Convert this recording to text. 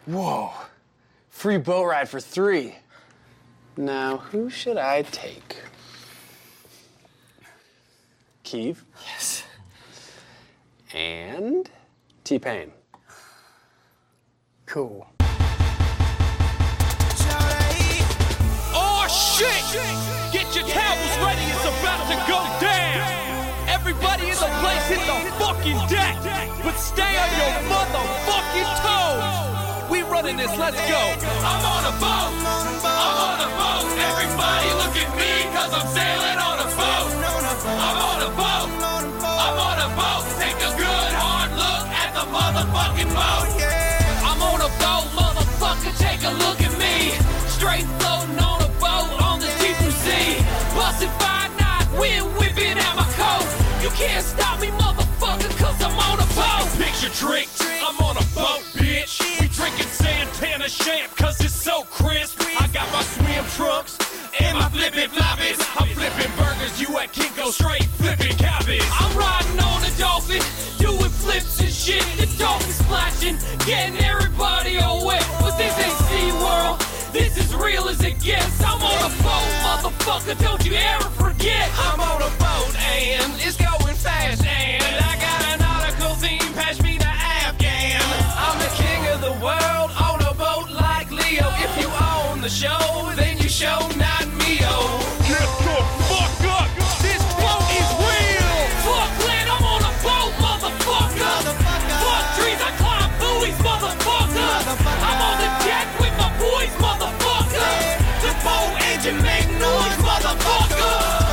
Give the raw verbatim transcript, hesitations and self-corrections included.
Whoa. Free boat ride for three. Now, who should I take? Keeve? Yes. And T-Pain. Cool. Oh, shit! Get your towels ready, it's about to go down! Everybody in the place hit the fucking deck! But stay on your motherfucking toes! We running this, let's go! I'm on a boat! I'm on a boat! Everybody look at me, cause I'm sailing on a boat! I'm on a boat! I'm on a boat! Take a good hard look at the motherfucking boat! I'm on a boat, motherfucker, take a look at me! Straight floating on a boat on the deep blue sea. Busted five knot, wind whipping out my coat. You can't stop me, motherfucker, cause I'm on a boat. Picture trick, I'm on a boat, bitch. We drinking Santana champ, cause it's so crisp. I got my swim trunks and my flippin' floppies. I'm flipping burgers, you at Kinko, straight flipping cabbage. I'm riding on a dolphin, doing flips and shit. The dolphin splashing, getting everybody all wet. But this ain't SeaWorld. This is real as it gets. I'm on a boat, motherfucker, don't you ever forget. I'm on a boat and it's going fast and I got an nautical theme, pass me the Afghan. I'm the king of the world on a boat like Leo. If you own the show, then you show not me-o. Get the fuck up, this boat is real. Fuck land, I'm on a boat, motherfucker. Fuck trees, I climb buoys, motherfucker. I'm on the deck with my boys, motherfucker. The boat engine make noise, motherfucker.